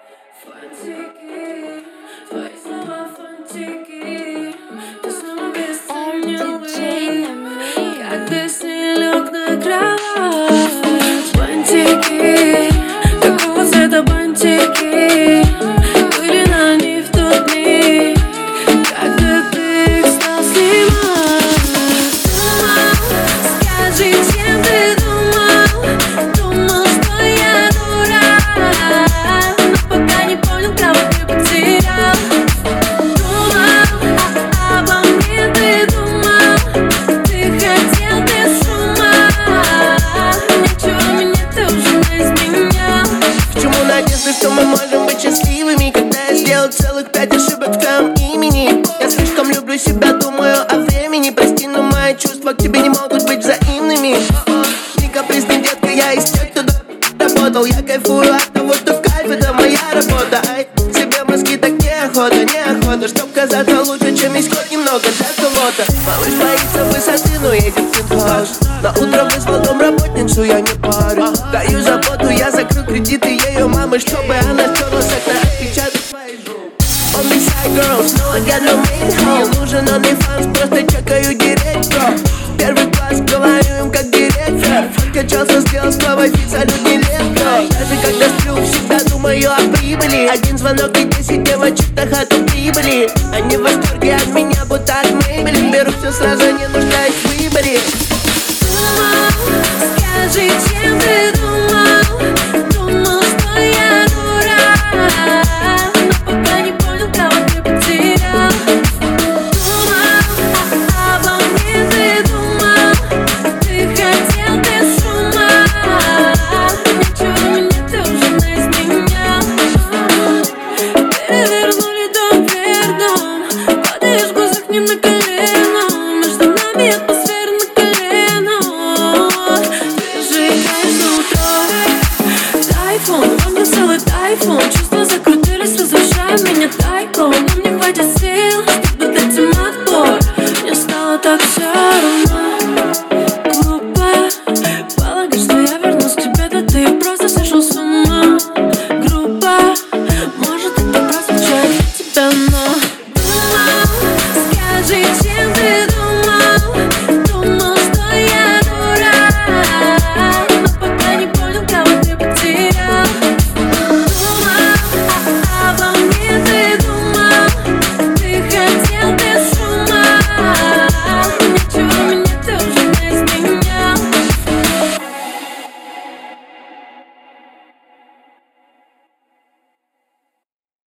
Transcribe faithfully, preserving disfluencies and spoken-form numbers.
Фантики, твои слова фантики. Ты снова бесцельный, когда с ней лег на кровать. Бантики, какого цвета бантики были на ней в тот миг, когда ты их стал снимать. Думал, скажи, чем ты думал? Думал, что я дурак, но пока не понял, кого ты потерял. Думал, а обо мне ты думал, ты хотел без ума. Ничего, меня ты уже не изменял. К чему надежды, что мы можем быть счастливыми, когда я сделал целых пять ошибок в твоем имени? Я слишком люблю себя, думаю о времени. Прости, но мои чувства к тебе не могут быть взаимными. Не капризный, детка, я из тех, кто работал. Я кайфую от того, что в кайф, это моя работа. Ай, себе мозги так неохота, неохота, чтоб казаться лучше, чем есть хоть немного для кого-то. Малыш боится высоты, но едет в пентхаус. На утро вызвал домработницу, я не парю. Даю заботу, я закрыл кредиты ее мамы, чтобы она стерла с окна отпечаток своих рук. Only side girls, no I got no main home. Мне нужен OnlyFans, просто чекаю директ, бро. Первый класс, говорю им как директор. Подкачался, сделал снова фит, салют нелегко. Даже когда сплю, всегда думаю о прибыли. Один звонок и десять девочек на хату прибыли. Они в восторге от меня, будто от Maybelline. Беру все сразу, не нуждаюсь в выборе. Думал, скажи, чем ты думал? Думал, что я дурак, но пока не понял, кого ты потерял. Думал, а обо мне ты думал, ты хотел без ума. Ничего, меня ты уже не изменял. Перевернули дом вверх дном, падаешь в глазах к ним на колено. Между нами атмосфера на колено. Тайфун, во мне целый тайфун. Чувства закрутились, возвращай меня тайком.